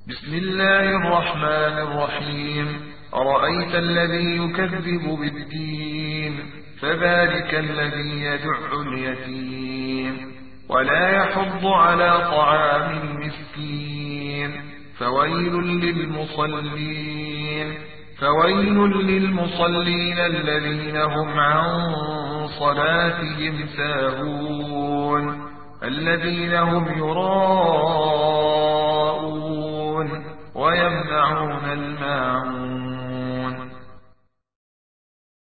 بسم الله الرحمن الرحيم. أرأيت الذي يكذب بالدين فذلك الذي يدع اليتيم ولا يحض على طعام المسكين فويل للمصلين الذين هم عن صلاتهم ساهون الذين هم يراءون ويمنعون الماعون